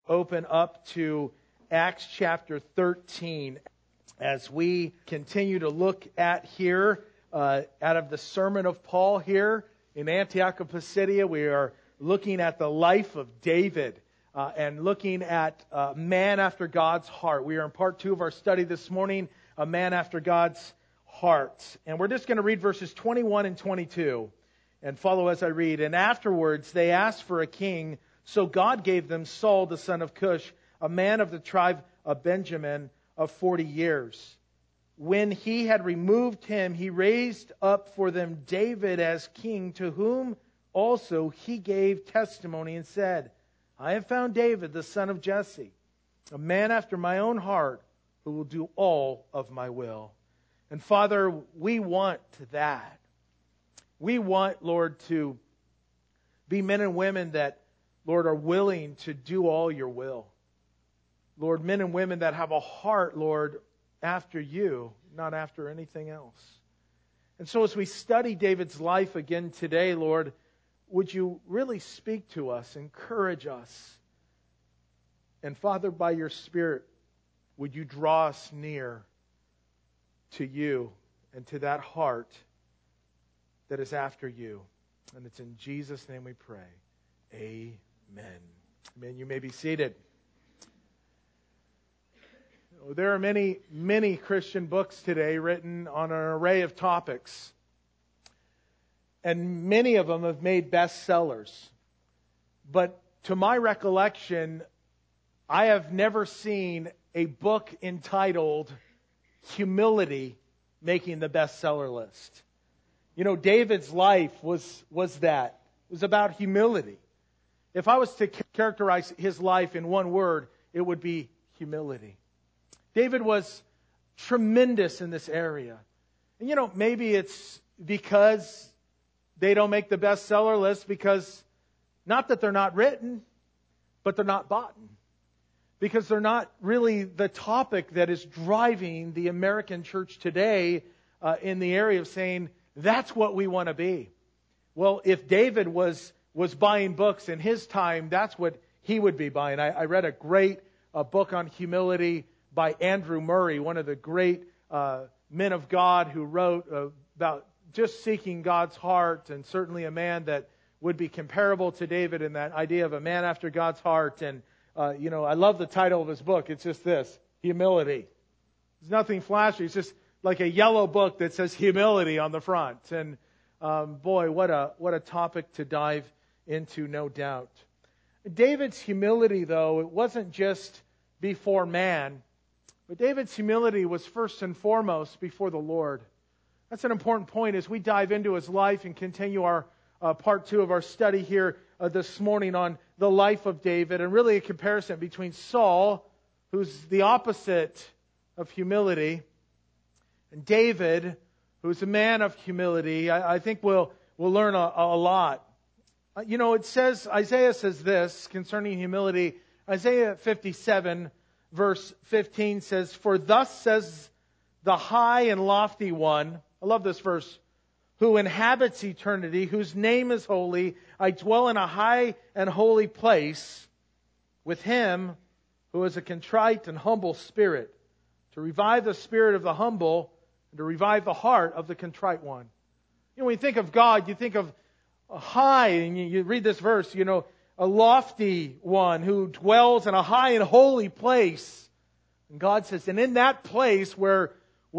open up to Acts chapter 13 as we continue to look at here out of the sermon of Paul here in Antioch of Pisidia. We are looking at the life of David and looking at a man after God's heart. We are in part 2 of our study this morning, a man after God's heart. And we're just going to read verses 21 and 22 and follow as I read. And afterwards they asked for a king, so God gave them Saul the son of Cush, a man of the tribe of Benjamin of 40 years. When he had removed him, he raised up for them David as king, to whom also he gave testimony and said, I have found David the son of Jesse, a man after my own heart, who will do all of my will. And Father, we want that. We want, Lord, to be men and women that, Lord, are willing to do all your will. Lord, men and women that have a heart, Lord, after you, not after anything else. And so as we study David's life again today, Lord, would you really speak to us, encourage us? And Father, by your Spirit, would you draw us near to you and to that heart that is after you? And it's in Jesus' name we pray. Amen. Amen. You may be seated. There are many Christian books today written on an array of topics. And many of them have made bestsellers. But to my recollection, I have never seen a book entitled Humility making the bestseller list. You know, David's life was that. It was about humility. If I was to characterize his life in one word, it would be humility. David was tremendous in this area. And you know, maybe it's because they don't make the bestseller list because not that they're not written, but they're not bought. Because they're not really the topic that is driving the American church today in the area of saying, that's what we want to be. Well, if David was buying books in his time, that's what he would be buying. I read a great book on humility by Andrew Murray, one of the great men of God who wrote about just seeking God's heart, and certainly a man that would be comparable to David in that idea of a man after God's heart. And, I love the title of his book. It's just this, Humility. There's nothing flashy. It's just like a yellow book that says humility on the front. And boy, what a topic to dive into, no doubt. David's humility, though, it wasn't just before man, but David's humility was first and foremost before the Lord. That's an important point as we dive into his life and continue our part 2 of our study here this morning on the life of David, and really a comparison between Saul, who's the opposite of humility, and David, who's a man of humility. I think we'll learn a lot. It says, Isaiah says this concerning humility. Isaiah 57 verse 15 says, For thus says the high and lofty one, I love this verse, who inhabits eternity, whose name is holy, I dwell in a high and holy place with him who is a contrite and humble spirit, to revive the spirit of the humble and to revive the heart of the contrite one. When you think of God, you think of a high, and you read this verse, a lofty one who dwells in a high and holy place. And God says, and in that place where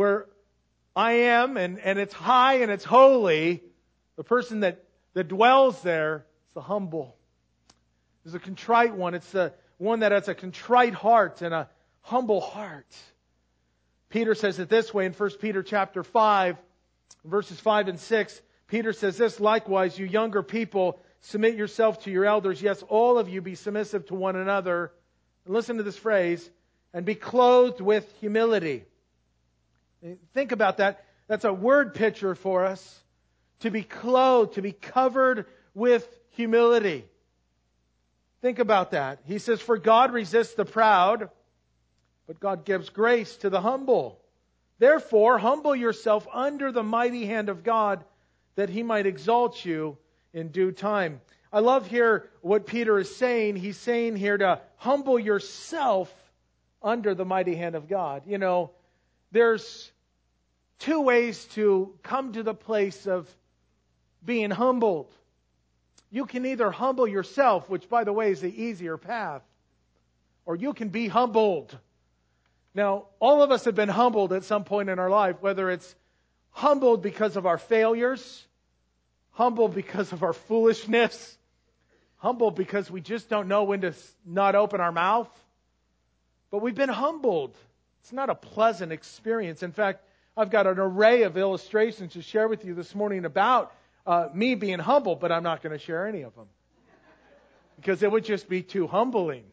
I am, and it's high and it's holy, the person that dwells there is the humble. It's a contrite one. It's the one that has a contrite heart and a humble heart. Peter says it this way in 1 Peter chapter 5, verses 5 and 6. Peter says this, likewise, you younger people, submit yourself to your elders. Yes, all of you be submissive to one another. And listen to this phrase, and be clothed with humility. Think about that. That's a word picture for us. To be clothed, to be covered with humility. Think about that. He says, for God resists the proud, but God gives grace to the humble. Therefore, humble yourself under the mighty hand of God, that He might exalt you in due time. I love here what Peter is saying. He's saying here to humble yourself under the mighty hand of God. You know, there's two ways to come to the place of being humbled. You can either humble yourself, which, by the way, is the easier path, or you can be humbled. Now, all of us have been humbled at some point in our life, whether it's humbled because of our failures, humbled because of our foolishness, humbled because we just don't know when to not open our mouth. But we've been humbled. It's not a pleasant experience. In fact, I've got an array of illustrations to share with you this morning about me being humble, but I'm not going to share any of them because it would just be too humbling.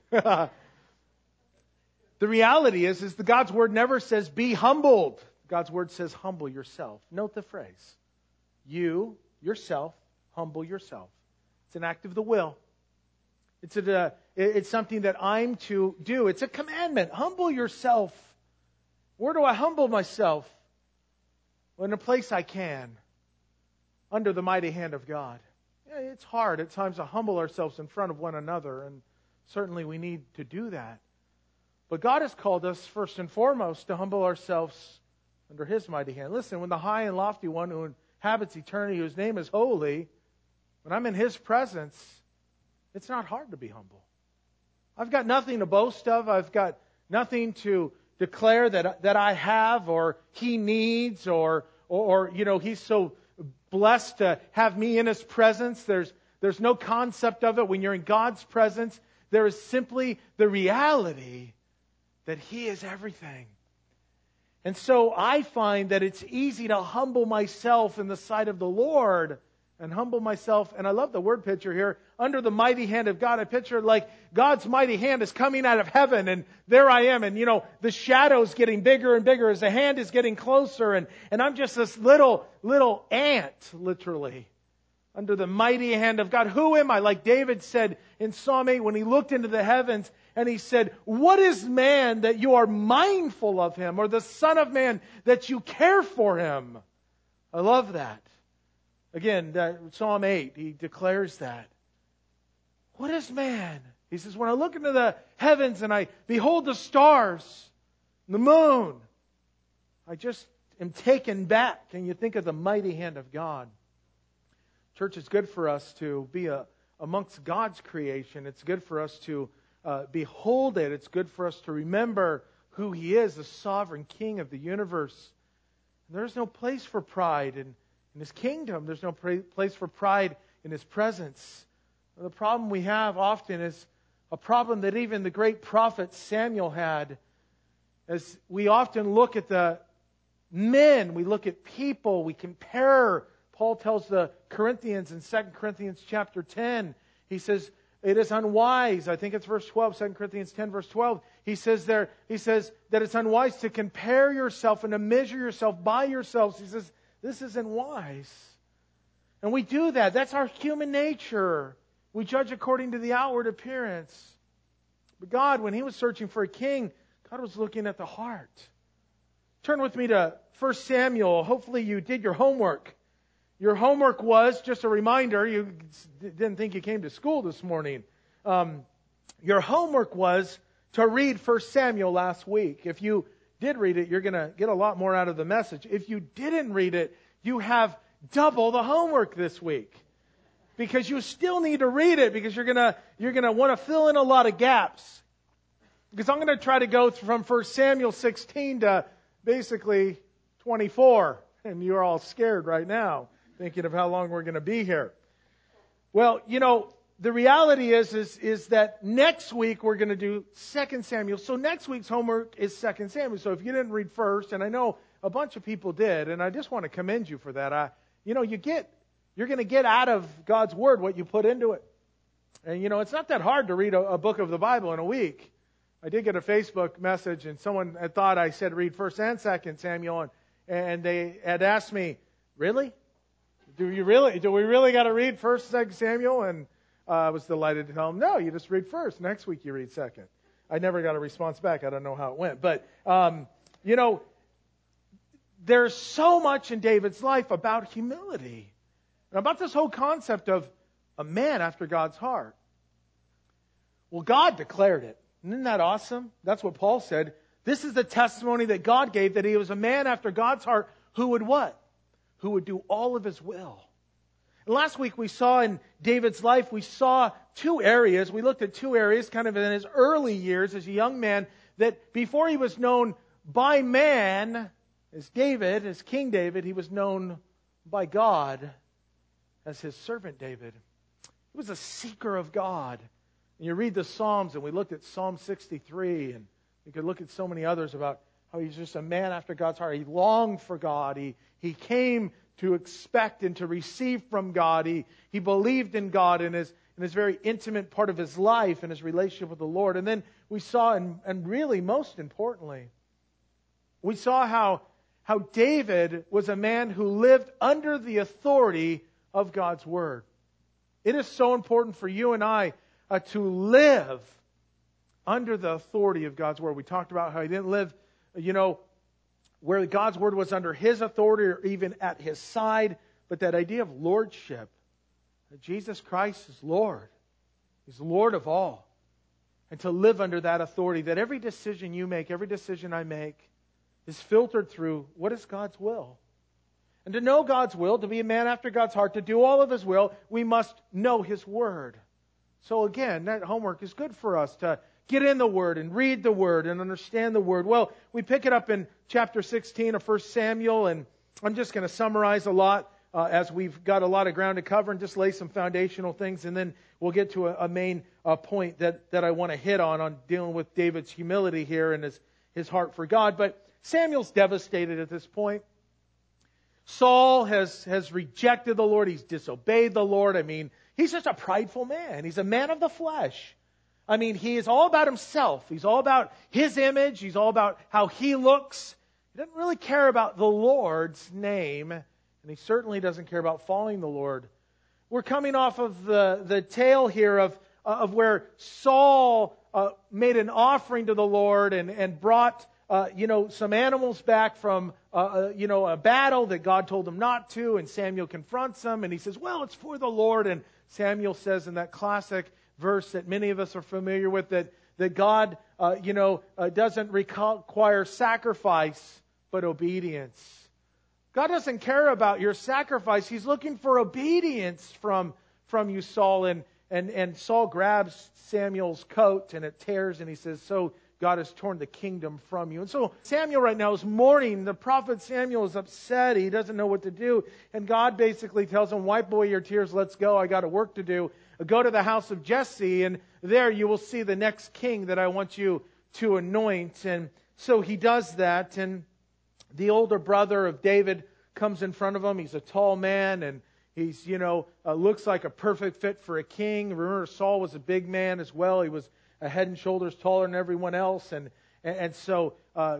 The reality is that God's Word never says be humbled. God's Word says humble yourself. Note the phrase. You, yourself, humble yourself. It's an act of the will. It's something that I'm to do. It's a commandment. Humble yourself. Where do I humble myself? Well, in a place I can. Under the mighty hand of God. Yeah, it's hard at times to humble ourselves in front of one another, and certainly we need to do that. But God has called us first and foremost to humble ourselves under His mighty hand. Listen, when the high and lofty one who inhabits eternity, whose name is holy, when I'm in His presence, it's not hard to be humble. I've got nothing to boast of. I've got nothing to declare that I have or He needs or you know, He's so blessed to have me in His presence. There's no concept of it. When you're in God's presence, there is simply the reality that He is everything. And so I find that it's easy to humble myself in the sight of the Lord and humble myself. And I love the word picture here. Under the mighty hand of God, I picture it like God's mighty hand is coming out of heaven. And there I am. And, you know, the shadow's getting bigger and bigger as the hand is getting closer. And I'm just this little ant, literally, under the mighty hand of God. Who am I? Like David said in Psalm 8 when he looked into the heavens and he said, what is man that you are mindful of him, or the son of man that you care for him? I love that. Again, Psalm 8, he declares that. What is man? He says, when I look into the heavens and I behold the stars, the moon, I just am taken back. And you think of the mighty hand of God. Church, it's good for us to be amongst God's creation. It's good for us to behold it. It's good for us to remember who He is, the sovereign King of the universe. And there's no place for pride in His kingdom. There's no place for pride in His presence. The problem we have often is a problem that even the great prophet Samuel had. As we often look at the men, we look at people, we compare. Paul tells the Corinthians in 2 Corinthians chapter 10, he says, it is unwise. I think it's verse 12, 2 Corinthians 10, verse 12. He says that it's unwise to compare yourself and to measure yourself by yourselves. He says, this isn't wise. And we do that. That's our human nature. We judge according to the outward appearance. But God, when He was searching for a king, God was looking at the heart. Turn with me to 1 Samuel. Hopefully you did your homework. Your homework was, just a reminder, you didn't think you came to school this morning. Your homework was to read 1 Samuel last week. If you did read it, you're going to get a lot more out of the message. If you didn't read it, you have double the homework this week. Because you still need to read it, because you're going to want to fill in a lot of gaps. Because I'm going to try to go from 1 Samuel 16 to basically 24. And you're all scared right now, thinking of how long we're going to be here. Well, you know, the reality is that next week we're going to do 2 Samuel. So next week's homework is 2 Samuel. So if you didn't read first, and I know a bunch of people did, and I just want to commend you for that. You're going to get out of God's Word what you put into it. And you know, it's not that hard to read a book of the Bible in a week. I did get a Facebook message, and someone had thought I said read 1 and 2 Samuel, and they had asked me, really? Do we really got to read 1, 2 Samuel? And I was delighted to tell them, no, you just read first. Next week you read second. I never got a response back. I don't know how it went. But, you know, there's so much in David's life about humility. And about this whole concept of a man after God's heart. Well, God declared it. Isn't that awesome? That's what Paul said. This is the testimony that God gave, that he was a man after God's heart who would what? Who would do all of his will. And last week we saw in David's life, we saw two areas. We looked at two areas kind of in his early years as a young man, that before he was known by man as David, as King David, he was known by God as his servant David. He was a seeker of God. And you read the Psalms, and we looked at Psalm 63, and we could look at so many others about how he's just a man after God's heart. He longed for God. He came to expect and to receive from God. He believed in God in his very intimate part of his life and his relationship with the Lord. And then we saw, and really most importantly, we saw how David was a man who lived under the authority of God's Word. It is so important for you and I to live under the authority of God's Word. We talked about how he didn't live, where God's Word was under his authority or even at his side, but that idea of lordship. That Jesus Christ is Lord. He's Lord of all. And to live under that authority, that every decision you make, every decision I make, is filtered through what is God's will. And to know God's will, to be a man after God's heart, to do all of His will, we must know His Word. So again, that homework is good for us to get in the Word and read the Word and understand the Word. Well, we pick it up in chapter 16 of 1 Samuel, and I'm just going to summarize a lot as we've got a lot of ground to cover and just lay some foundational things, and then we'll get to a main point that I want to hit on dealing with David's humility here and his heart for God. But Samuel's devastated at this point. Saul has rejected the Lord. He's disobeyed the Lord. I mean, he's just a prideful man. He's a man of the flesh. I mean, he is all about himself. He's all about his image. He's all about how he looks. He doesn't really care about the Lord's name. And he certainly doesn't care about following the Lord. We're coming off of the tale here of where Saul made an offering to the Lord and brought some animals back from a battle that God told him not to, and Samuel confronts him, and he says, well, it's for the Lord. And Samuel says in that classic verse that many of us are familiar with, that God doesn't require sacrifice but obedience. God doesn't care about your sacrifice. He's looking for obedience from you, Saul. And Saul grabs Samuel's coat and it tears, and he says, so God has torn the kingdom from you. And so Samuel right now is mourning. The prophet Samuel is upset. He doesn't know what to do. And God basically tells him, wipe away your tears, let's go. I got a work to do. Go to the house of Jesse, and there you will see the next king that I want you to anoint. And so he does that, and the older brother of David comes in front of him. He's a tall man, and he's, looks like a perfect fit for a king. Remember, Saul was a big man as well. He was a head and shoulders taller than everyone else. And so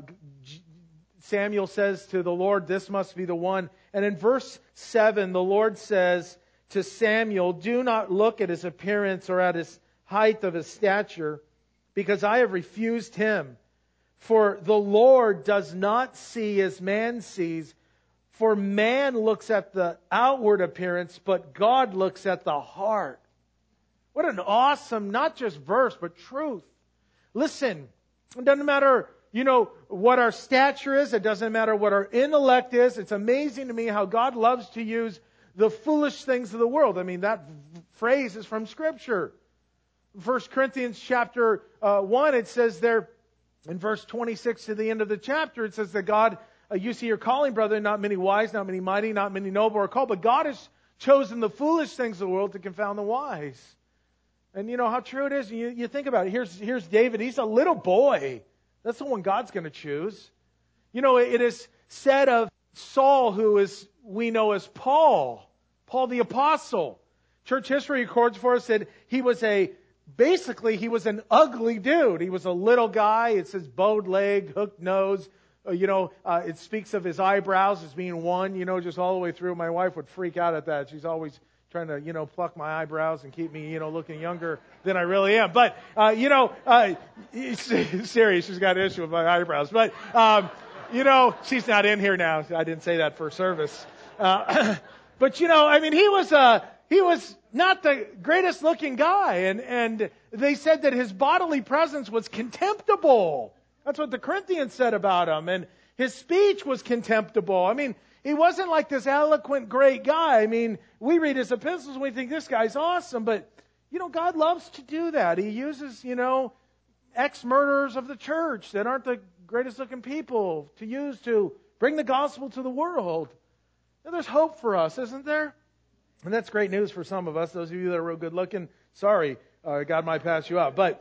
Samuel says to the Lord, this must be the one. And in verse 7, the Lord says to Samuel, do not look at his appearance or at his height of his stature, because I have refused him. For the Lord does not see as man sees. For man looks at the outward appearance, but God looks at the heart. What an awesome, not just verse, but truth. Listen, it doesn't matter, what our stature is. It doesn't matter what our intellect is. It's amazing to me how God loves to use the foolish things of the world. I mean, that phrase is from Scripture. 1 Corinthians chapter 1, it says there, in verse 26 to the end of the chapter, it says that God, you see your calling, brother, not many wise, not many mighty, not many noble are called, but God has chosen the foolish things of the world to confound the wise. And you know how true it is? You think about it. Here's David. He's a little boy. That's the one God's going to choose. It is said of Saul, who we know as Paul the Apostle. Church history records for us that he was an ugly dude. He was a little guy. It says bowed leg, hooked nose. It speaks of his eyebrows as being one, just all the way through. My wife would freak out at that. She's always trying to, pluck my eyebrows and keep me, looking younger than I really am. But, serious, she's got an issue with my eyebrows. But, she's not in here now. I didn't say that for service. But, he was he was not the greatest looking guy. And they said that his bodily presence was contemptible. That's what the Corinthians said about him. And his speech was contemptible. I mean, he wasn't like this eloquent, great guy. I mean, we read his epistles and we think this guy's awesome. But, God loves to do that. He uses, ex-murderers of the church that aren't the greatest looking people to use to bring the gospel to the world. And there's hope for us, isn't there? And that's great news for some of us. Those of you that are real good looking, sorry, God might pass you up. But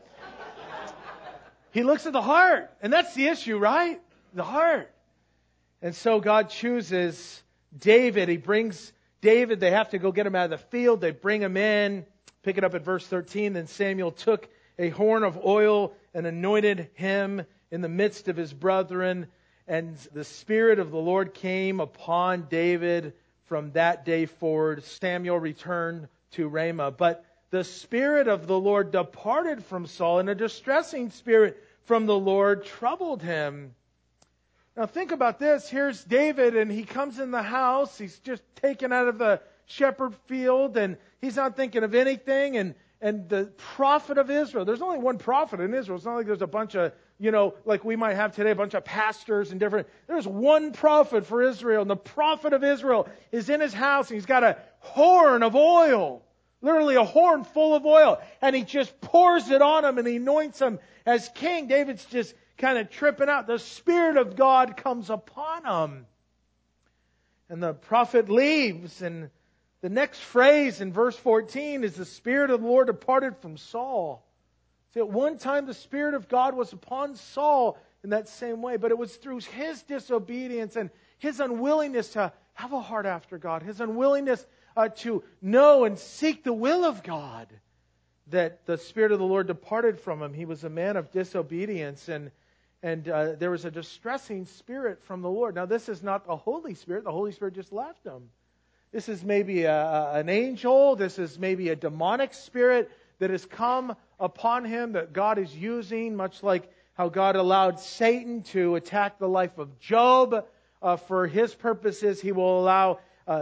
he looks at the heart. And that's the issue, right? The heart. And so God chooses David. He brings David. They have to go get him out of the field. They bring him in. Pick it up at verse 13. Then Samuel took a horn of oil and anointed him in the midst of his brethren. And the Spirit of the Lord came upon David from that day forward. Samuel returned to Ramah. But the Spirit of the Lord departed from Saul, and a distressing spirit from the Lord troubled him. Now think about this. Here's David, and he comes in the house. He's just taken out of the shepherd field, and he's not thinking of anything. And the prophet of Israel, there's only one prophet in Israel. It's not like there's a bunch of, like we might have today, a bunch of pastors and different. There's one prophet for Israel, and the prophet of Israel is in his house, and he's got a horn of oil. Literally a horn full of oil. And he just pours it on him, and he anoints him as king. David's just kind of tripping out. The Spirit of God comes upon him. And the prophet leaves, and the next phrase in verse 14 is the Spirit of the Lord departed from Saul. See, at one time the Spirit of God was upon Saul in that same way, but it was through his disobedience and his unwillingness to have a heart after God, his unwillingness to know and seek the will of God, that the Spirit of the Lord departed from him. He was a man of disobedience, and there was a distressing spirit from the Lord. Now, this is not the Holy Spirit. The Holy Spirit just left him. This is maybe an angel. This is maybe a demonic spirit that has come upon him that God is using, much like how God allowed Satan to attack the life of Job. For his purposes, he will allow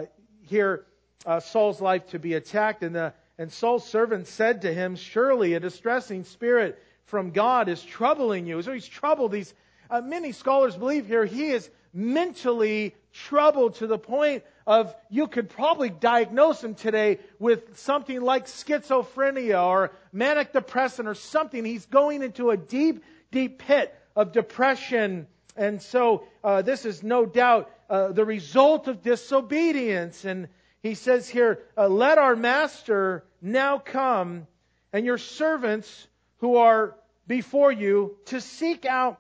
Saul's life to be attacked. And Saul's servant said to him, surely a distressing spirit from God is troubling you. So he's troubled. Many scholars believe here he is mentally troubled to the point of you could probably diagnose him today with something like schizophrenia or manic depression or something. He's going into a deep, deep pit of depression. And so this is no doubt the result of disobedience. And he says here, let our master now come, and your servants who are before you, to seek out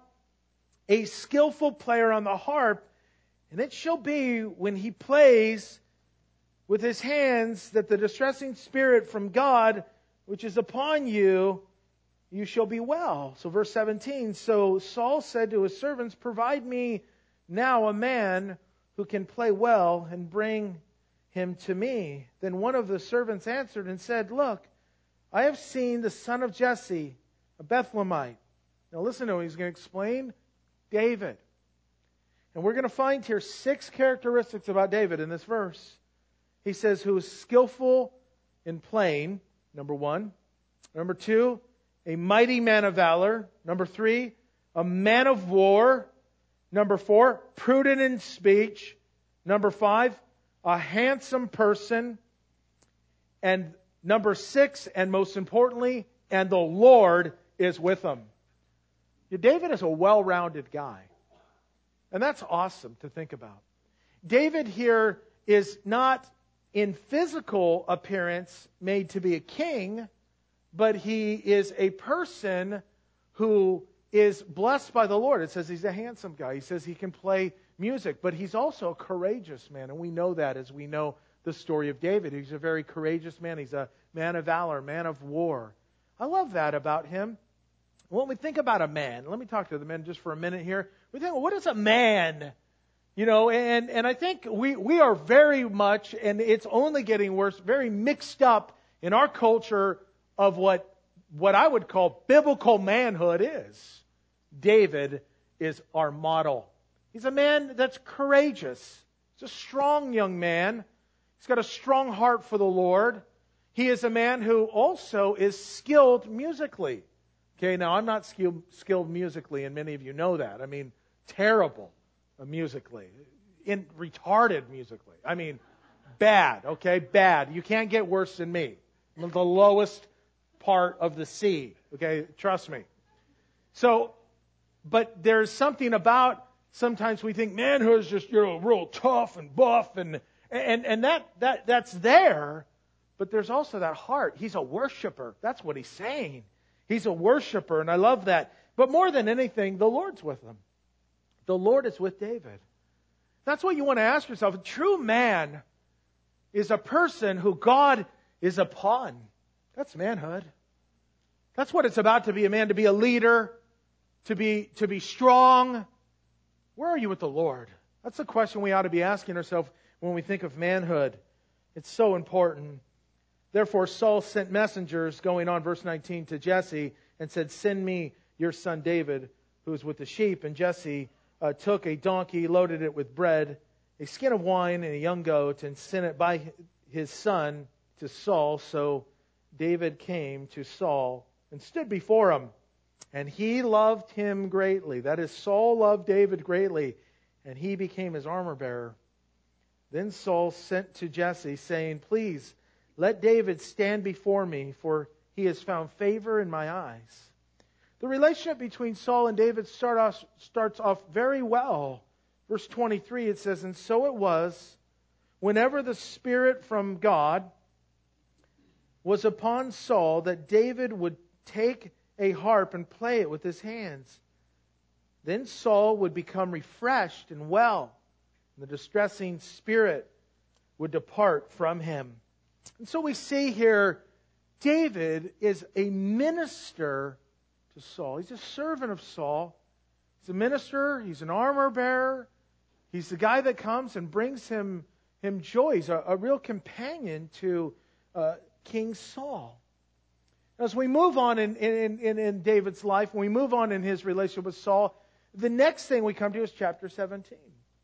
a skillful player on the harp. And it shall be when he plays with his hands that the distressing spirit from God, which is upon you, you shall be well. So verse 17, so Saul said to his servants, provide me now a man who can play well, and bring him to me. Then one of the servants answered and said, look, I have seen the son of Jesse, a Bethlehemite. Now listen to him. He's going to explain David. And we're going to find here 6 characteristics about David in this verse. He says, who is skillful in playing, number 1. Number 2, a mighty man of valor. Number 3, a man of war. Number 4, prudent in speech. Number 5, a handsome person. And number 6, and most importantly, and the Lord is with him. David is a well-rounded guy. And that's awesome to think about. David here is not in physical appearance made to be a king, but he is a person who is blessed by the Lord. It says he's a handsome guy. He says he can play music, but he's also a courageous man. And we know that as we know the story of David. He's a very courageous man. He's a man of valor, man of war. I love that about him. When we think about a man, let me talk to the men just for a minute here. We think, well, what is a man? And I think we are very much, and it's only getting worse, very mixed up in our culture of what I would call biblical manhood is. David is our model. He's a man that's courageous. He's a strong young man. He's got a strong heart for the Lord. He is a man who also is skilled musically. Okay, now I'm not skilled musically, and many of you know that. I mean, terrible musically. Retarded musically. I mean, bad, okay? Bad. You can't get worse than me. I'm the lowest part of the sea, okay? Trust me. So, but there's something about, sometimes we think manhood is just, real tough and buff and that's there, but there's also that heart. He's a worshiper. That's what he's saying. He's a worshiper, and I love that. But more than anything, the Lord's with him. The Lord is with David. That's what you want to ask yourself. A true man is a person who God is upon. That's manhood. That's what it's about to be a man, to be a leader, to be strong. Where are you with the Lord? That's the question we ought to be asking ourselves when we think of manhood. It's so important. Therefore, Saul sent messengers, going on, verse 19, to Jesse and said, "Send me your son David, who is with the sheep." And Jesse took a donkey, loaded it with bread, a skin of wine, and a young goat, and sent it by his son to Saul. So David came to Saul and stood before him. And he loved him greatly. That is, Saul loved David greatly, and he became his armor bearer. Then Saul sent to Jesse, saying, "Please, let David stand before me, for he has found favor in my eyes." The relationship between Saul and David starts off very well. Verse 23, it says, "And so it was, whenever the Spirit from God was upon Saul, that David would take a harp and play it with his hands. Then Saul would become refreshed and well, and the distressing spirit would depart from him." And so we see here, David is a minister to Saul. He's a servant of Saul. He's a minister. He's an armor bearer. He's the guy that comes and brings him joy. He's a real companion to King Saul. As we move on in David's life, when we move on in his relationship with Saul, the next thing we come to is chapter 17.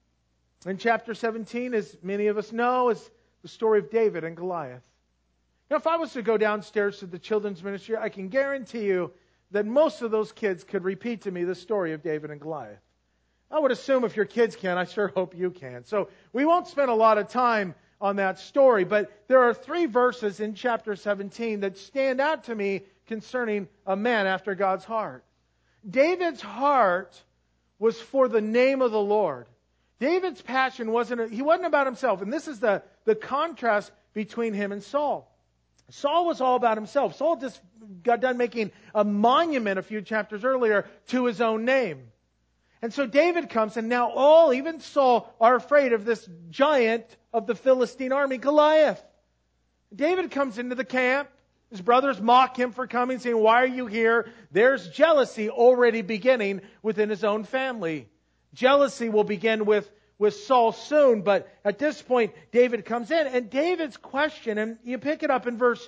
In chapter 17, as many of us know, is the story of David and Goliath. Now, if I was to go downstairs to the children's ministry, I can guarantee you that most of those kids could repeat to me the story of David and Goliath. I would assume if your kids can, I sure hope you can. So we won't spend a lot of time on that story, but there are 3 verses in chapter 17 that stand out to me concerning a man after God's heart. David's heart was for the name of the Lord. David's passion wasn't about himself, and this is the contrast between him and Saul. Saul was all about himself. Saul just got done making a monument a few chapters earlier to his own name. And so David comes, and now even Saul, are afraid of this giant of the Philistine army, Goliath. David comes into the camp. His brothers mock him for coming, saying, "Why are you here?" There's jealousy already beginning within his own family. Jealousy will begin with Saul soon, but at this point, David comes in. And David's question, and you pick it up in verse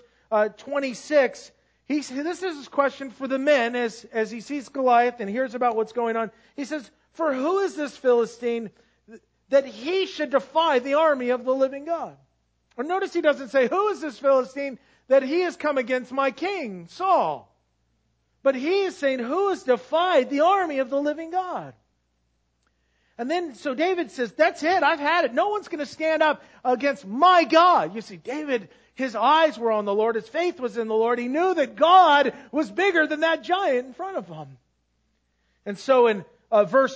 26, this is his question for the men as he sees Goliath and hears about what's going on. He says, "For who is this Philistine that he should defy the army of the living God?" Or notice he doesn't say, "Who is this Philistine that he has come against my king, Saul?" But he is saying, "Who has defied the army of the living God?" And then, so David says, "That's it. I've had it. No one's going to stand up against my God." You see, David, his eyes were on the Lord. His faith was in the Lord. He knew that God was bigger than that giant in front of him. And so in verse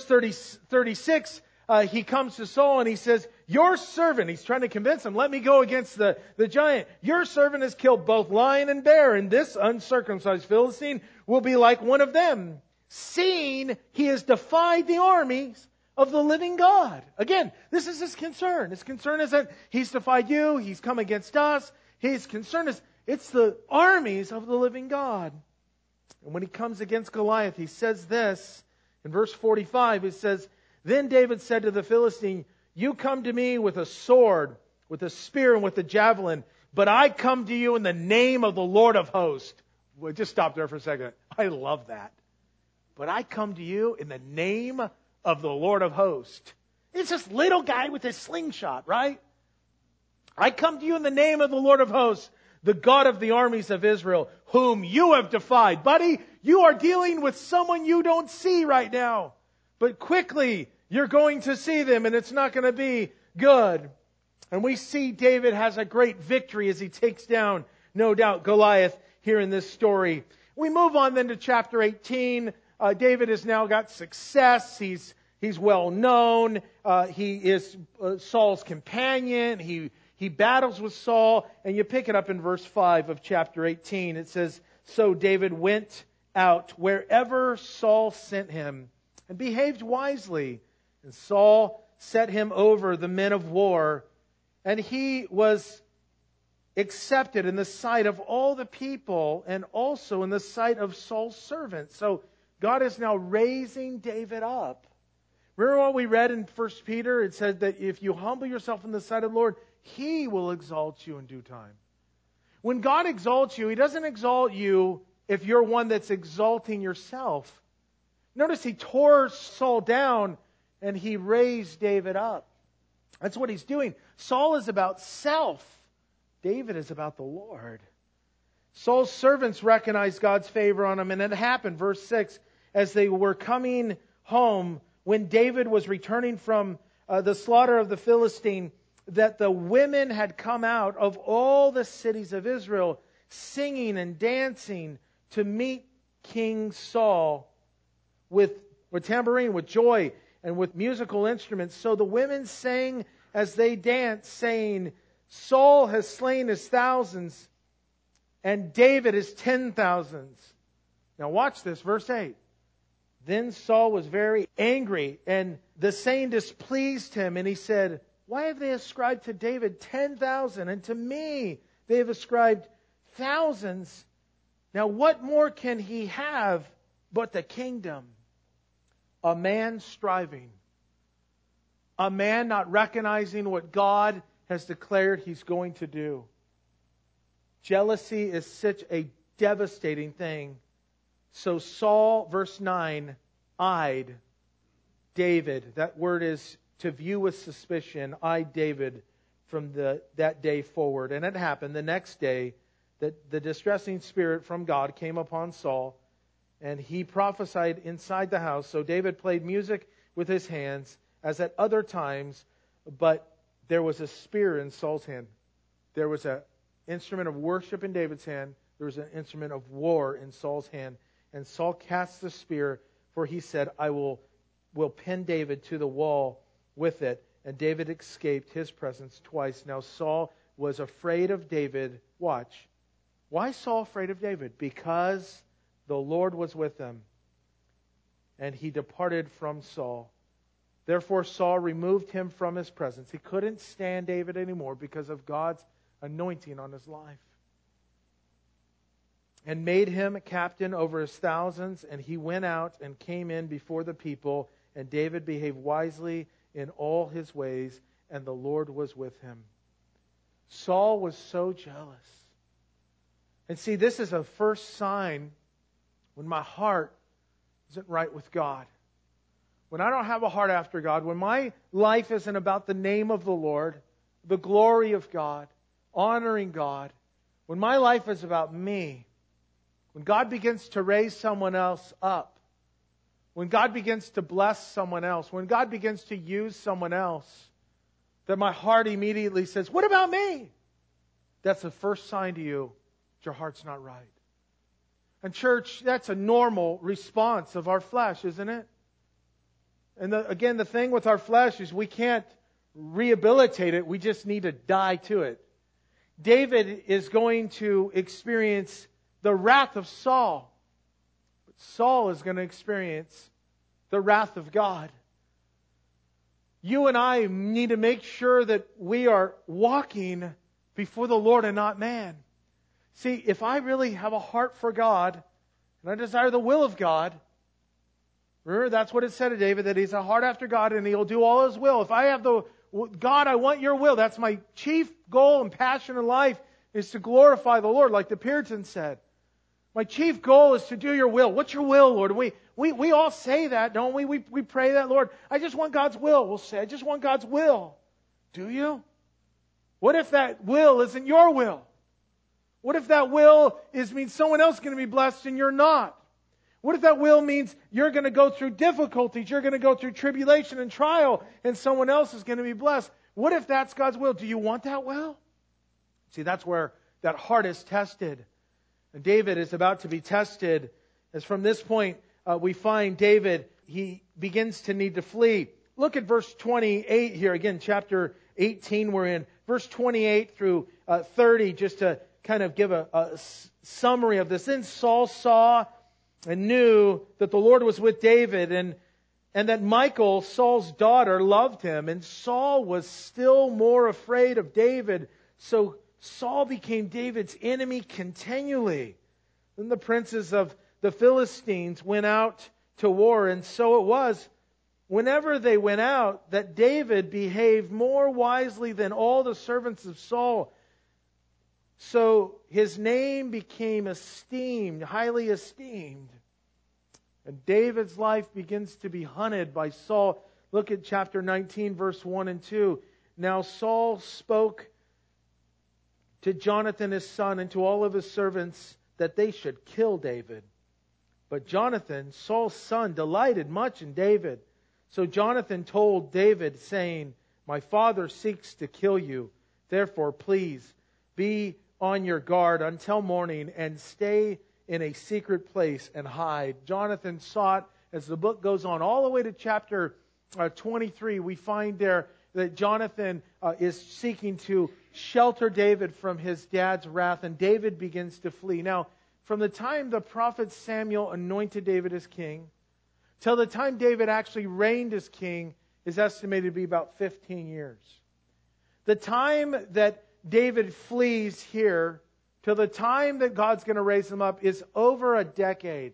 36, he comes to Saul and he says, "Your servant," he's trying to convince him, "let me go against the giant. Your servant has killed both lion and bear, and this uncircumcised Philistine will be like one of them, seeing he has defied the armies of the living God." Again, this is his concern. His concern is that he's defied you, he's come against us. His concern is it's the armies of the living God. And when he comes against Goliath, he says this. In verse 45, he says, "Then David said to the Philistine, 'You come to me with a sword, with a spear, and with a javelin, but I come to you in the name of the Lord of hosts.'" Well, just stop there for a second. I love that. "But I come to you in the name of the Lord of hosts." It's this little guy with his slingshot, right? I come to you in the name of the Lord of hosts, the God of the armies of Israel, whom you have defied. Buddy, you are dealing with someone you don't see right now. But quickly, you're going to see them, and it's not going to be good. And we see David has a great victory as he takes down, no doubt, Goliath here in this story. We move on then to chapter 18. David has now got success. He's well known. He is Saul's companion. He battles with Saul. And you pick it up in verse 5 of chapter 18. It says, "So David went out wherever Saul sent him and behaved wisely. And Saul set him over the men of war. And he was accepted in the sight of all the people and also in the sight of Saul's servants." So God is now raising David up. Remember what we read in 1 Peter? It said that if you humble yourself in the sight of the Lord, He will exalt you in due time. When God exalts you, He doesn't exalt you if you're one that's exalting yourself. Notice He tore Saul down and He raised David up. That's what He's doing. Saul is about self. David is about the Lord. Saul's servants recognized God's favor on him, and it happened, verse 6, as they were coming home, when David was returning from the slaughter of the Philistine, that the women had come out of all the cities of Israel, singing and dancing to meet King Saul with tambourine, with joy, and with musical instruments. So the women sang as they danced, saying, "Saul has slain his thousands, and David his 10,000s." Now watch this, verse 8. "Then Saul was very angry, and the saying displeased him, and he said, 'Why have they ascribed to David 10,000, and to me they have ascribed thousands? Now what more can he have but the kingdom?'" A man striving. A man not recognizing what God has declared He's going to do. Jealousy is such a devastating thing. So Saul, verse 9, eyed David. That word is to view with suspicion. Eyed David from that day forward. And it happened the next day that the distressing spirit from God came upon Saul, and he prophesied inside the house. So David played music with his hands as at other times, but there was a spear in Saul's hand. There was an instrument of worship in David's hand. There was an instrument of war in Saul's hand. And Saul cast the spear, for he said, "I will pin David to the wall with it." And David escaped his presence twice. Now Saul was afraid of David. Watch. Why is Saul afraid of David? Because the Lord was with him, and he departed from Saul. Therefore Saul removed him from his presence. He couldn't stand David anymore because of God's anointing on his life. And made him a captain over his thousands, and he went out and came in before the people, and David behaved wisely in all his ways, and the Lord was with him. Saul was so jealous. And see, this is a first sign when my heart isn't right with God. When I don't have a heart after God, when my life isn't about the name of the Lord, the glory of God, honoring God, when my life is about me, when God begins to raise someone else up, when God begins to bless someone else, when God begins to use someone else, that my heart immediately says, "What about me?" That's the first sign to you that your heart's not right. And church, that's a normal response of our flesh, isn't it? And again, the thing with our flesh is we can't rehabilitate it. We just need to die to it. David is going to experience the wrath of Saul. But Saul is going to experience the wrath of God. You and I need to make sure that we are walking before the Lord and not man. See, if I really have a heart for God, and I desire the will of God, remember, that's what it said to David, that he's a heart after God and he'll do all His will. If I have God, I want your will. That's my chief goal and passion in life, is to glorify the Lord, like the Puritans said. My chief goal is to do your will. What's your will, Lord? We all say that, don't we? We pray that, Lord, I just want God's will. We'll say, I just want God's will. Do you? What if that will isn't your will? What if that will means someone else is going to be blessed and you're not? What if that will means you're going to go through difficulties, you're going to go through tribulation and trial, and someone else is going to be blessed? What if that's God's will? Do you want that will? See, that's where that heart is tested. And David is about to be tested. As from this point, we find David, he begins to need to flee. Look at verse 28 here. Again, chapter 18 we're in. Verse 28 through 30, just to kind of give a summary of this. Then Saul saw and knew that the Lord was with David, and that Michal, Saul's daughter, loved him. And Saul was still more afraid of David. So Saul became David's enemy continually. Then the princes of the Philistines went out to war, and so it was, whenever they went out, that David behaved more wisely than all the servants of Saul. So his name became esteemed, highly esteemed. And David's life begins to be hunted by Saul. Look at chapter 19, verse 1 and 2. Now Saul spoke to Jonathan his son and to all of his servants that they should kill David. But Jonathan, Saul's son, delighted much in David. So Jonathan told David, saying, my father seeks to kill you. Therefore, please be on your guard until morning and stay in a secret place and hide. Jonathan sought, as the book goes on, all the way to chapter 23, we find there that Jonathan is seeking to shelter David from his dad's wrath, and David begins to flee. Now, from the time the prophet Samuel anointed David as king, till the time David actually reigned as king, is estimated to be about 15 years. The time that David flees here till the time that God's going to raise him up is over a decade.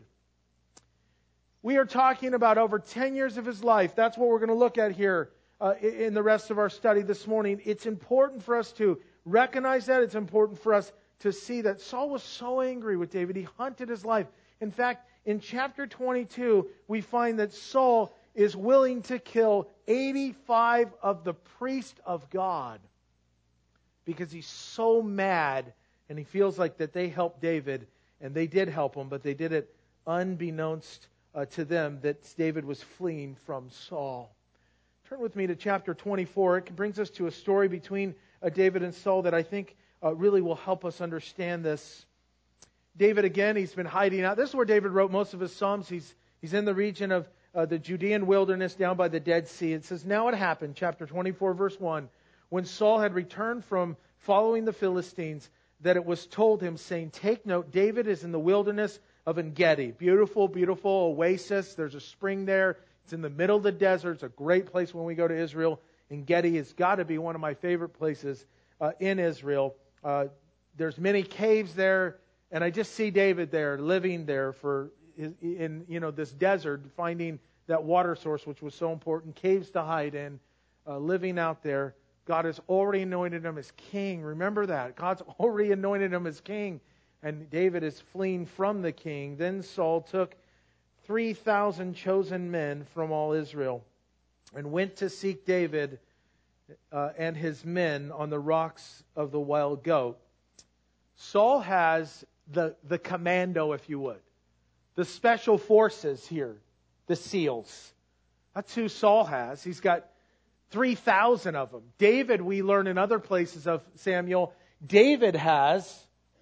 We are talking about over 10 years of his life. That's what we're going to look at here in the rest of our study this morning. It's important for us to recognize that. It's important for us to see that Saul was so angry with David. He hunted his life. In fact, in chapter 22, we find that Saul is willing to kill 85 of the priests of God because he's so mad and he feels like that they helped David, and they did help him, but they did it unbeknownst to them that David was fleeing from Saul. Turn with me to chapter 24. It brings us to a story between David and Saul that I think really will help us understand this. David, again, he's been hiding out. This is where David wrote most of his Psalms. He's in the region of the Judean wilderness down by the Dead Sea. It says, now it happened, chapter 24, verse 1, when Saul had returned from following the Philistines, that it was told him, saying, take note, David is in the wilderness of En-Gedi. Beautiful, beautiful oasis. There's a spring there. It's in the middle of the desert. It's a great place when we go to Israel. En-Gedi has got to be one of my favorite places in Israel. There's many caves there, and I just see David there, living there in this desert, finding that water source, which was so important, caves to hide in, living out there. God has already anointed him as king. Remember that. God's already anointed him as king. And David is fleeing from the king. Then Saul took 3,000 chosen men from all Israel and went to seek David and his men on the rocks of the Wild Goat. Saul has the commando, if you would. The special forces here. The SEALs. That's who Saul has. He's got 3,000 of them. David, we learn in other places of Samuel, David has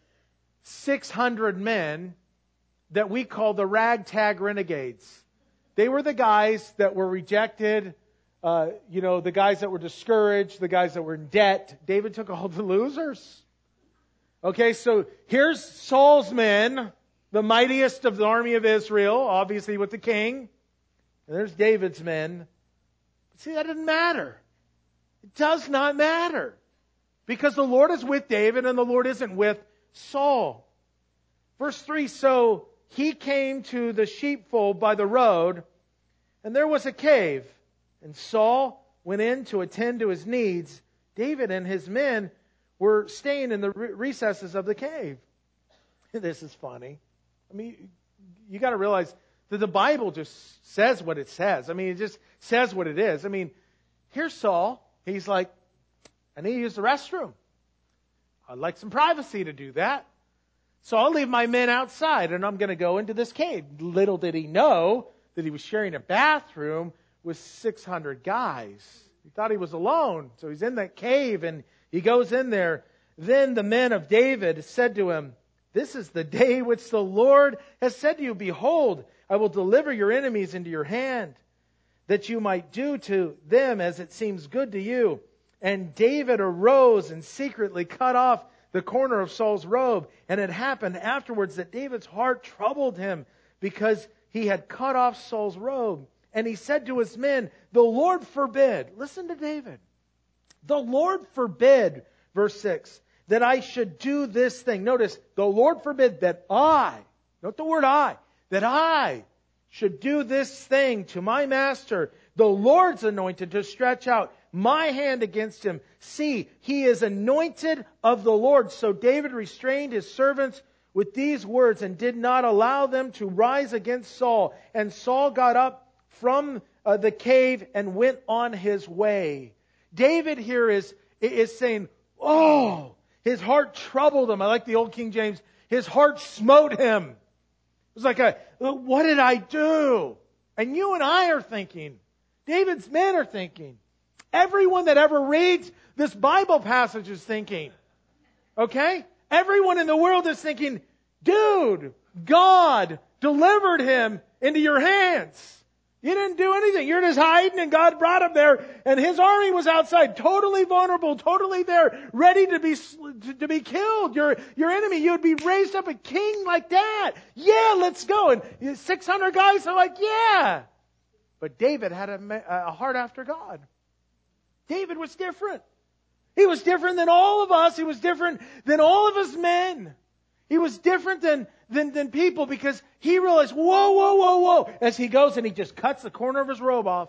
600 men that we call the ragtag renegades. They were the guys that were rejected, the guys that were discouraged, the guys that were in debt. David took all the losers. Okay, so here's Saul's men, the mightiest of the army of Israel, obviously with the king. And there's David's men. See, that doesn't matter. It does not matter. Because the Lord is with David and the Lord isn't with Saul. Verse 3, so he came to the sheepfold by the road, and there was a cave. And Saul went in to attend to his needs. David and his men were staying in the recesses of the cave. This is funny. I mean, you got to realize that the Bible just says what it says. I mean, it just says what it is. I mean, here's Saul. He's like, I need to use the restroom. I'd like some privacy to do that. So I'll leave my men outside and I'm going to go into this cave. Little did he know that he was sharing a bathroom with 600 guys. He thought he was alone. So he's in that cave and he goes in there. Then the men of David said to him, "This is the day which the Lord has said to you, behold, I will deliver your enemies into your hand, that you might do to them as it seems good to you." And David arose and secretly cut off the corner of Saul's robe. And it happened afterwards that David's heart troubled him because he had cut off Saul's robe. And he said to his men, "The Lord forbid," listen to David, "the Lord forbid," verse 6, "that I should do this thing." Notice, the Lord forbid that I, note the word I, that I should do this thing to my master, the Lord's anointed, to stretch out my hand against him. See, he is anointed of the Lord. So David restrained his servants with these words and did not allow them to rise against Saul. And Saul got up from the cave and went on his way. David here is saying, oh, his heart troubled him. I like the old King James. His heart smote him. It was like what did I do? And you and I are thinking, David's men are thinking, everyone that ever reads this Bible passage is thinking, okay? Everyone in the world is thinking, dude, God delivered him into your hands. You didn't do anything. You're just hiding and God brought him there and his army was outside, totally vulnerable, totally there, ready to be killed. Your enemy, you would be raised up a king like that. Yeah, let's go. And 600 guys are like, yeah. But David had a heart after God. David was different. He was different than all of us. He was different than all of us men. He was different than people because he realized, whoa, as he goes and he just cuts the corner of his robe off.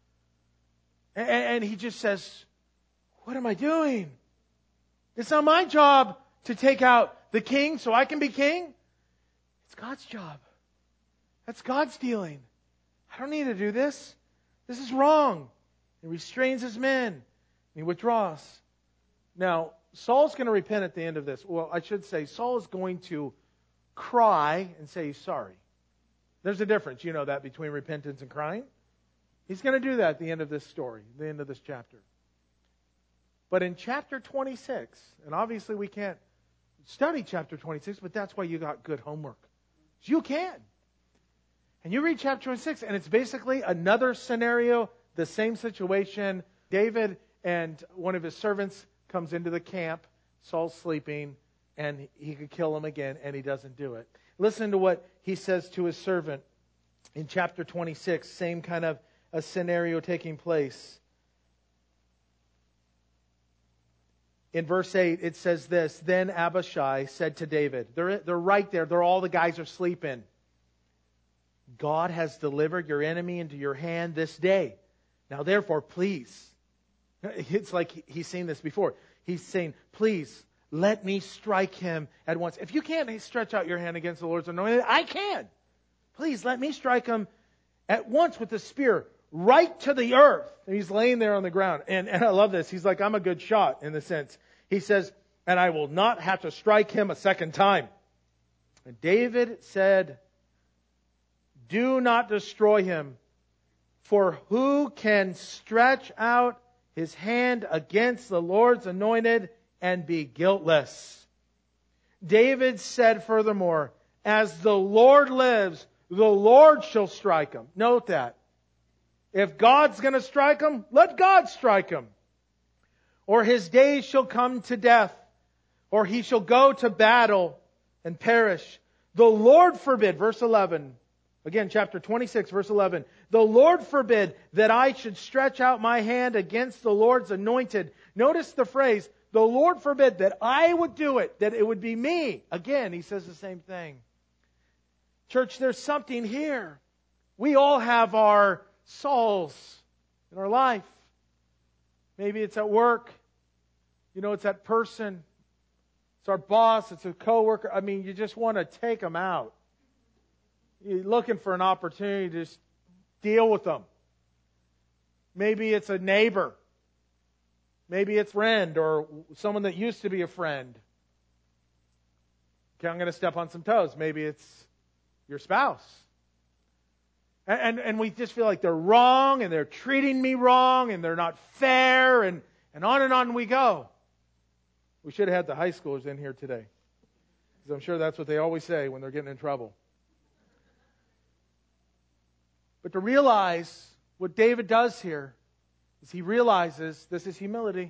And he just says, what am I doing? It's not my job to take out the king so I can be king. It's God's job. That's God's dealing. I don't need to do this. This is wrong. He restrains his men. And he withdraws. Now, Saul's going to repent at the end of this. Well, I should say, Saul is going to cry and say he's sorry. There's a difference, you know that, between repentance and crying. He's going to do that at the end of this story, the end of this chapter. But in chapter 26, and obviously we can't study chapter 26, but that's why you got good homework. You can. And you read chapter 26, and it's basically another scenario, the same situation. David and one of his servants comes into the camp. Saul's sleeping, and he could kill him again, and he doesn't do it. Listen to what he says to his servant in chapter 26. Same kind of a scenario taking place. In verse 8, it says this, "Then Abishai said to David," they're right there. All the guys are sleeping. "God has delivered your enemy into your hand this day. Now therefore, please." It's like he's seen this before. He's saying, "Please, let me strike him at once. If you can't stretch out your hand against the Lord's anointed, I can. Please, let me strike him at once with the spear, right to the earth." And he's laying there on the ground. And I love this. He's like, I'm a good shot in the sense. He says, "And I will not have to strike him a second time." And David said, "Do not destroy him. For who can stretch out his hand against the Lord's anointed and be guiltless?" David said furthermore, "As the Lord lives, the Lord shall strike him." Note that. If God's going to strike him, let God strike him. "Or his days shall come to death, or he shall go to battle and perish. The Lord forbid," verse 11, again, chapter 26, verse 11. "The Lord forbid that I should stretch out my hand against the Lord's anointed." Notice the phrase, "The Lord forbid that I would do it," that it would be me. Again, he says the same thing. Church, there's something here. We all have our Sauls in our life. Maybe it's at work. You know, it's that person. It's our boss. It's a coworker. I mean, you just want to take them out. You're looking for an opportunity to just deal with them. Maybe it's a neighbor. Maybe it's a friend or someone that used to be a friend. Okay, I'm going to step on some toes. Maybe it's your spouse. And we just feel like they're wrong and they're treating me wrong and they're not fair and on we go. We should have had the high schoolers in here today. Because I'm sure that's what they always say when they're getting in trouble. But to realize what David does here is he realizes this is humility.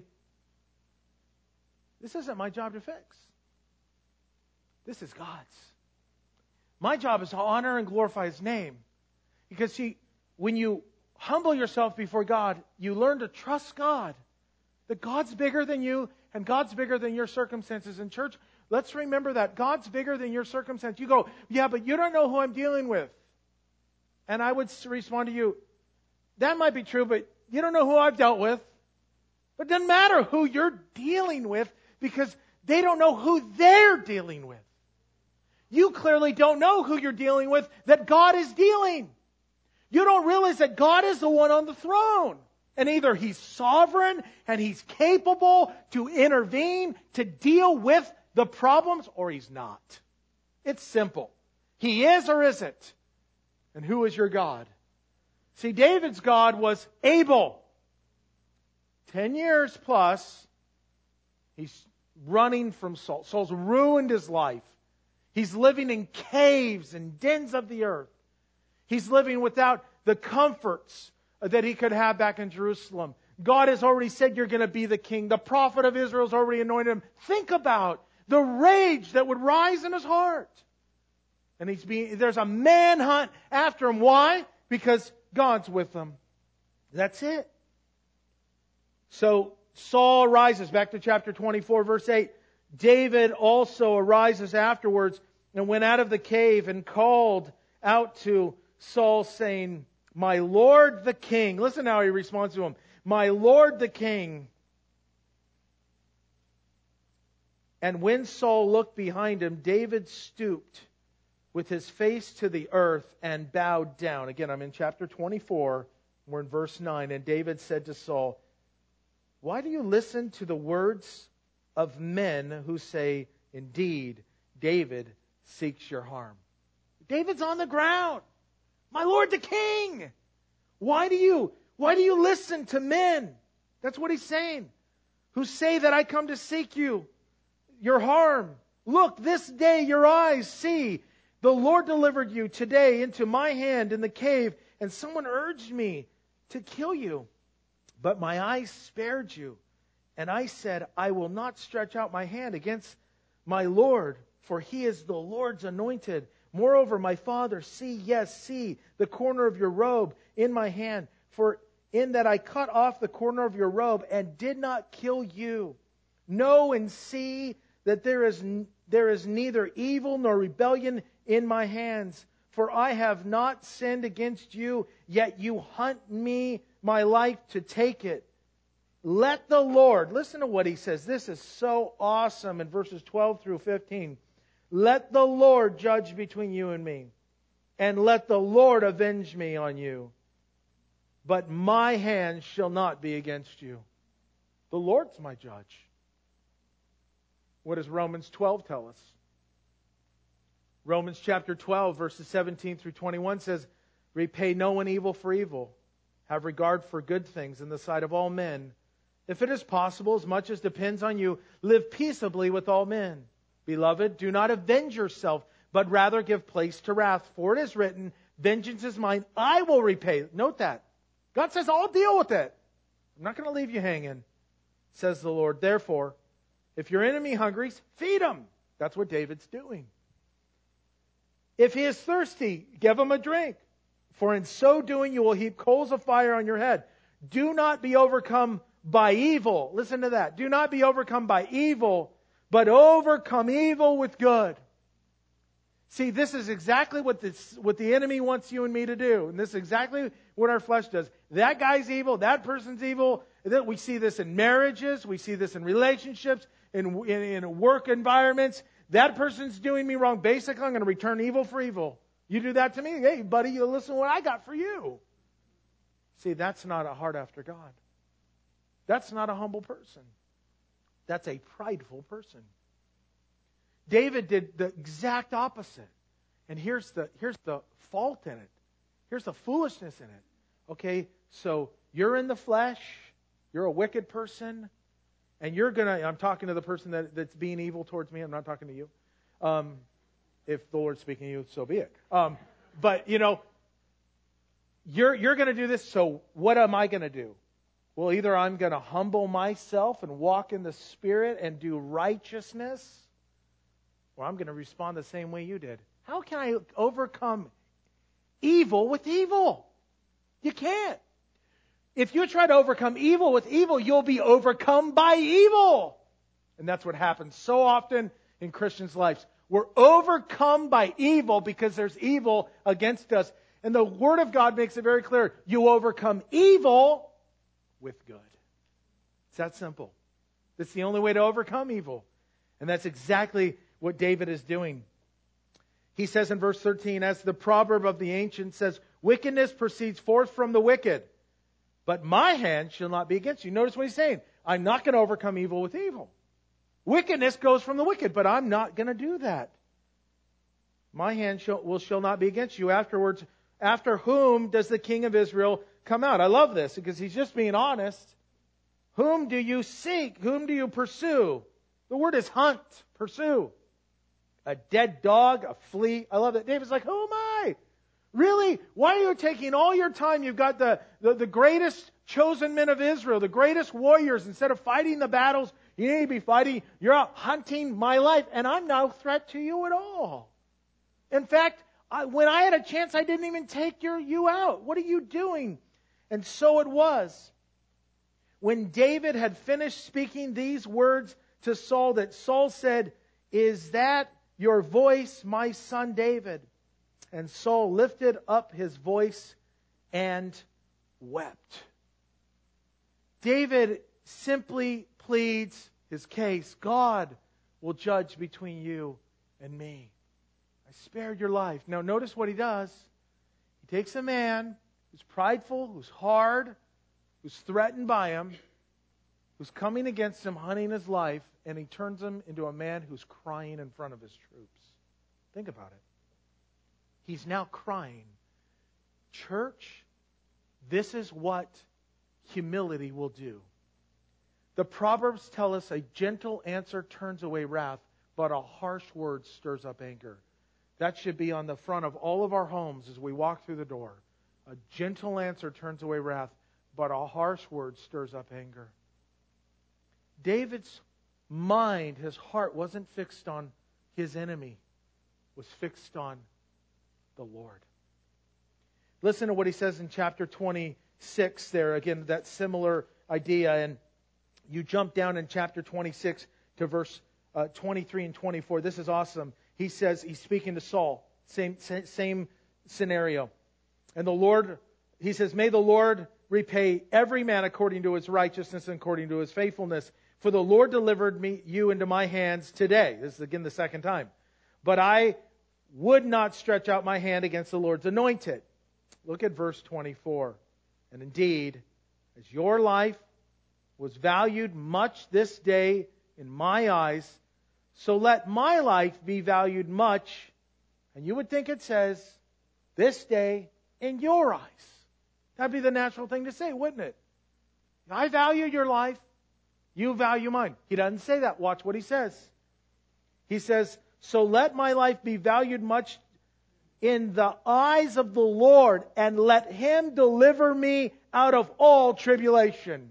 This isn't my job to fix. This is God's. My job is to honor and glorify His name. Because see, when you humble yourself before God, you learn to trust God. That God's bigger than you and God's bigger than your circumstances. In church, let's remember that. God's bigger than your circumstance. You go, yeah, but you don't know who I'm dealing with. And I would respond to you, that might be true, but you don't know who I've dealt with. But it doesn't matter who you're dealing with because they don't know who they're dealing with. You clearly don't know who you're dealing with that God is dealing. You don't realize that God is the one on the throne. And either He's sovereign and He's capable to intervene, to deal with the problems, or He's not. It's simple. He is or isn't. And who is your God? See, David's God was able. 10 years plus, he's running from Saul. Saul's ruined his life. He's living in caves and dens of the earth. He's living without the comforts that he could have back in Jerusalem. God has already said you're going to be the king. The prophet of Israel has already anointed him. Think about the rage that would rise in his heart. And there's a manhunt after him. Why? Because God's with him. That's it. So Saul arises. Back to chapter 24, verse 8. David also arises afterwards and went out of the cave and called out to Saul, saying, my Lord the king. Listen how he responds to him. My Lord the king. And when Saul looked behind him, David stooped with his face to the earth and bowed down. Again, I'm in chapter 24. We're in verse 9. And David said to Saul, why do you listen to the words of men who say, indeed, David seeks your harm? David's on the ground. My Lord the king. Why do you listen to men? That's what he's saying. Who say that I come to seek you, your harm. Look, this day your eyes see. The Lord delivered you today into my hand in the cave, and someone urged me to kill you. But my eyes spared you. And I said, I will not stretch out my hand against my Lord, for he is the Lord's anointed. Moreover, my father, see the corner of your robe in my hand. For in that I cut off the corner of your robe and did not kill you. Know and see that there is neither evil nor rebellion in my hands. For I have not sinned against you, yet you hunt me, my life, to take it. Let the Lord, listen to what he says. This is so awesome in verses 12 through 15. Let the Lord judge between you and me, and let the Lord avenge me on you. But my hand shall not be against you. The Lord's my judge. What does Romans 12 tell us? Romans chapter 12, verses 17 through 21 says, repay no one evil for evil. Have regard for good things in the sight of all men. If it is possible, as much as depends on you, live peaceably with all men. Beloved, do not avenge yourself, but rather give place to wrath. For it is written, vengeance is mine, I will repay. Note that. God says, I'll deal with it. I'm not going to leave you hanging, says the Lord. Therefore, if your enemy hungries, feed him. That's what David's doing. If he is thirsty, give him a drink. For in so doing, you will heap coals of fire on your head. Do not be overcome by evil. Listen to that. Do not be overcome by evil, but overcome evil with good. See, this is exactly what the enemy wants you and me to do. And this is exactly what our flesh does. That guy's evil. That person's evil. We see this in marriages. We see this in relationships, in work environments. That person's doing me wrong. Basically, I'm going to return evil for evil. You do that to me? Hey, buddy, you listen to what I got for you. See, that's not a heart after God. That's not a humble person. That's a prideful person. David did the exact opposite. And here's the fault in it. Here's the foolishness in it. Okay, so you're in the flesh, you're a wicked person, and I'm talking to the person that's being evil towards me, I'm not talking to you. If the Lord's speaking to you, so be it. But, you're going to do this, so what am I going to do? Well, either I'm going to humble myself and walk in the Spirit and do righteousness, or I'm going to respond the same way you did. How can I overcome evil with evil? You can't. If you try to overcome evil with evil, you'll be overcome by evil. And that's what happens so often in Christians' lives. We're overcome by evil because there's evil against us. And the Word of God makes it very clear. You overcome evil with good. It's that simple. That's the only way to overcome evil. And that's exactly what David is doing. He says in verse 13, as the proverb of the ancient says, wickedness proceeds forth from the wicked, but my hand shall not be against you. Notice what he's saying. I'm not going to overcome evil with evil. Wickedness goes from the wicked, but I'm not going to do that. My hand shall not be against you. Afterwards, after whom does the king of Israel come out? I love this because he's just being honest. Whom do you seek? Whom do you pursue? The word is hunt, pursue. A dead dog, a flea. I love that. David's like, who am I? Really? Why are you taking all your time? You've got the greatest chosen men of Israel, the greatest warriors. Instead of fighting the battles you need to be fighting, you're out hunting my life, and I'm no threat to you at all. In fact, when I had a chance, I didn't even take you out. What are you doing? And so it was. When David had finished speaking these words to Saul, that Saul said, is that your voice, my son David? And Saul lifted up his voice and wept. David simply pleads his case. God will judge between you and me. I spared your life. Now notice what he does. He takes a man who's prideful, who's hard, who's threatened by him, who's coming against him, hunting his life, and he turns him into a man who's crying in front of his troops. Think about it. He's now crying. Church, this is what humility will do. The Proverbs tell us a gentle answer turns away wrath, but a harsh word stirs up anger. That should be on the front of all of our homes as we walk through the door. A gentle answer turns away wrath, but a harsh word stirs up anger. David's mind, his heart, wasn't fixed on his enemy. It was fixed on the Lord. Listen to what he says in chapter 26 there. Again, that similar idea. And you jump down in chapter 26 to verse 23 and 24. This is awesome. He says, he's speaking to Saul. Same scenario. And the Lord, he says, may the Lord repay every man according to his righteousness and according to his faithfulness. For the Lord delivered you into my hands today. This is again the second time. But I would not stretch out my hand against the Lord's anointed. Look at verse 24. And indeed, as your life was valued much this day in my eyes, so let my life be valued much, and you would think it says, this day in your eyes. That'd be the natural thing to say, wouldn't it? I value your life. You value mine. He doesn't say that. Watch what he says. He says, so let my life be valued much in the eyes of the Lord, and let Him deliver me out of all tribulation.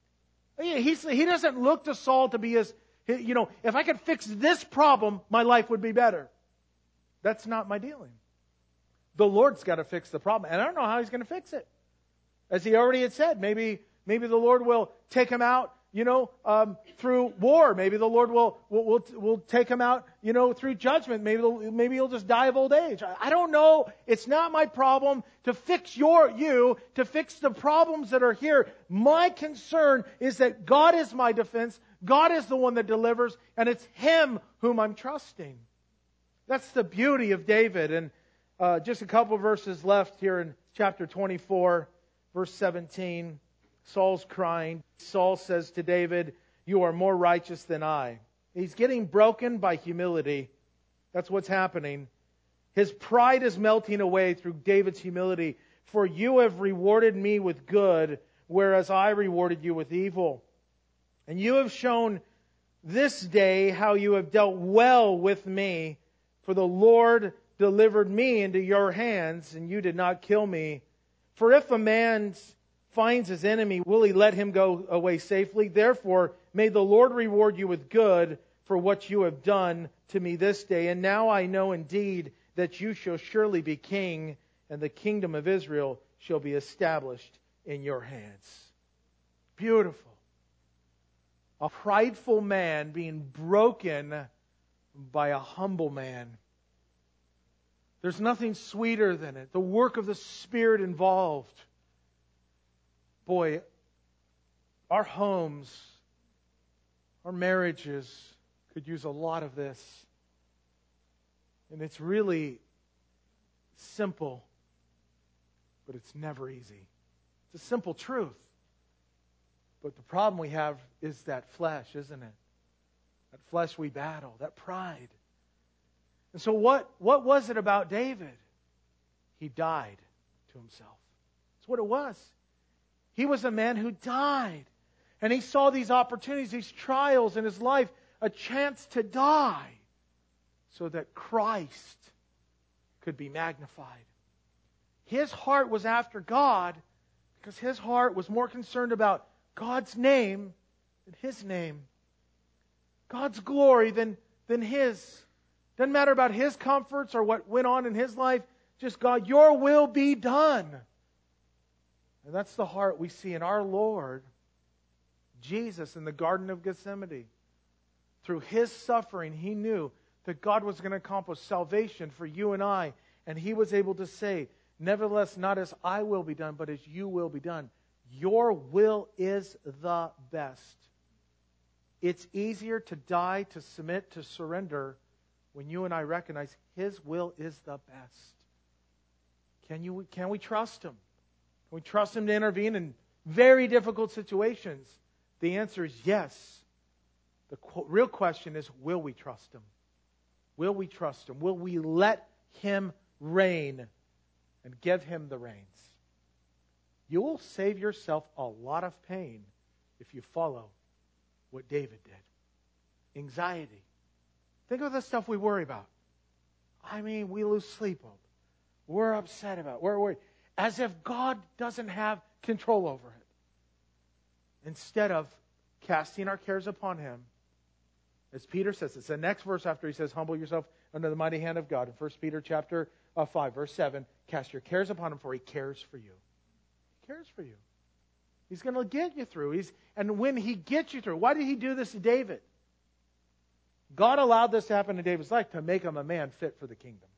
He doesn't look to Saul to be his, if I could fix this problem, my life would be better. That's not my dealing. The Lord's got to fix the problem. And I don't know how He's going to fix it. As He already had said, maybe the Lord will take him out, through war. Maybe the Lord will take him out, through judgment. Maybe he'll just die of old age. I don't know. It's not my problem to fix to fix the problems that are here. My concern is that God is my defense. God is the one that delivers, and it's Him whom I'm trusting. That's the beauty of David. And just a couple verses left here in chapter 24, verse 17. Saul's crying. Saul says to David, "You are more righteous than I." He's getting broken by humility. That's what's happening. His pride is melting away through David's humility. "For you have rewarded me with good, whereas I rewarded you with evil. And you have shown this day how you have dealt well with me. For the Lord delivered me into your hands, and you did not kill me. For if a man finds his enemy, will he let him go away safely? Therefore, may the Lord reward you with good for what you have done to me this day. And now I know indeed that you shall surely be king, and the kingdom of Israel shall be established in your hands." Beautiful. A prideful man being broken by a humble man. There's nothing sweeter than it. The work of the Spirit involved. Boy, our homes, our marriages could use a lot of this. And it's really simple, but it's never easy. It's a simple truth. But the problem we have is that flesh, isn't it? That flesh we battle, that pride. And so what was it about David? He died to himself. That's what it was. He was a man who died. And he saw these opportunities, these trials in his life, a chance to die so that Christ could be magnified. His heart was after God because his heart was more concerned about God's name than his name. God's glory than his. Doesn't matter about his comforts or what went on in his life. Just God, your will be done. And that's the heart we see in our Lord Jesus in the Garden of Gethsemane. Through his suffering, he knew that God was going to accomplish salvation for you and I. And he was able to say, "Nevertheless, not as I will be done, but as you will be done." Your will is the best. It's easier to die, to submit, to surrender when you and I recognize his will is the best. Can we trust him? Can we trust him to intervene in very difficult situations? The answer is yes. The real question is, will we trust him? Will we trust him? Will we let him reign and give him the reins? You will save yourself a lot of pain if you follow what David did. Anxiety. Think of the stuff we worry about. I mean, we lose sleep over. We're upset about it. We're worried. As if God doesn't have control over it. Instead of casting our cares upon him, as Peter says, it's the next verse after he says, "Humble yourself under the mighty hand of God." In 1 Peter chapter 5, verse 7, "Cast your cares upon him, for he cares for you." He cares for you. He's going to get you through. And when he gets you through, why did he do this to David? God allowed this to happen in David's life to make him a man fit for the kingdom.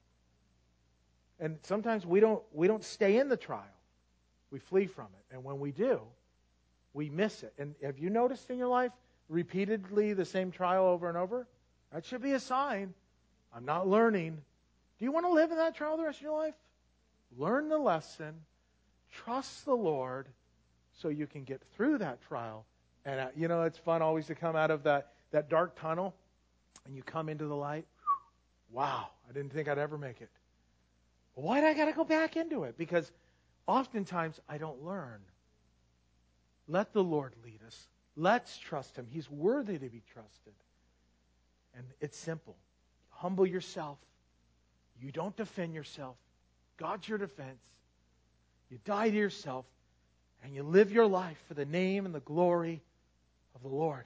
And sometimes we don't stay in the trial. We flee from it. And when we do, we miss it. And have you noticed in your life repeatedly the same trial over and over? That should be a sign. I'm not learning. Do you want to live in that trial the rest of your life? Learn the lesson. Trust the Lord so you can get through that trial. And it's fun always to come out of that dark tunnel and you come into the light. Wow, I didn't think I'd ever make it. Why did I got to go back into it? Because oftentimes I don't learn. Let the Lord lead us. Let's trust him. He's worthy to be trusted. And it's simple. Humble yourself. You don't defend yourself. God's your defense. You die to yourself and you live your life for the name and the glory of the Lord.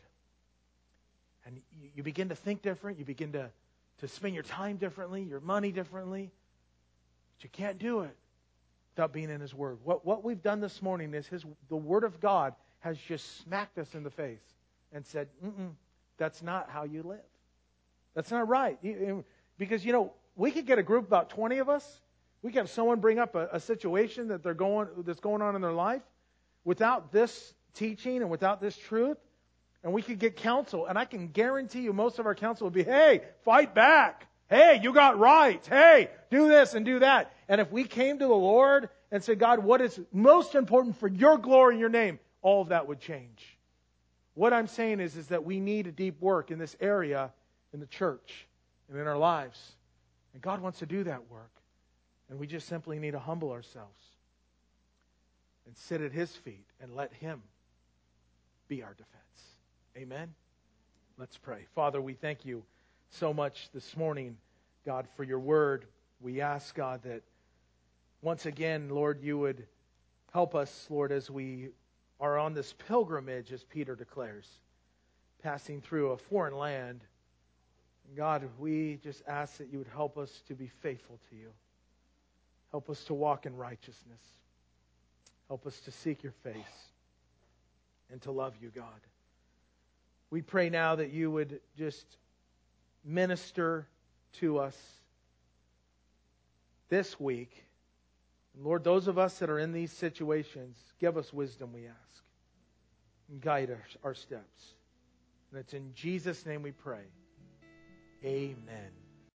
And you begin to think different. You begin to spend your time differently, your money differently. But you can't do it without being in his Word. What we've done this morning is the Word of God has just smacked us in the face and said, that's not how you live. That's not right. Because, we could get a group, about 20 of us. We could have someone bring up a situation that's going on in their life without this teaching and without this truth. And we could get counsel. And I can guarantee you most of our counsel would be, hey, fight back. Hey, you got rights. Hey, do this and do that. And if we came to the Lord and said, God, what is most important for your glory and your name? all of that would change. What I'm saying is that we need a deep work in this area in the church and in our lives. And God wants to do that work. And we just simply need to humble ourselves and sit at His feet and let Him be our defense. Amen? Let's pray. Father, we thank you so much this morning, God, for your word. We ask, God, that once again, Lord, you would help us, Lord, as we are on this pilgrimage, as Peter declares, passing through a foreign land. God, we just ask that you would help us to be faithful to you. Help us to walk in righteousness. Help us to seek your face and to love you, God. We pray now that you would just minister to us this week. And Lord, those of us that are in these situations, give us wisdom, we ask. And guide our steps. And it's in Jesus' name we pray. Amen.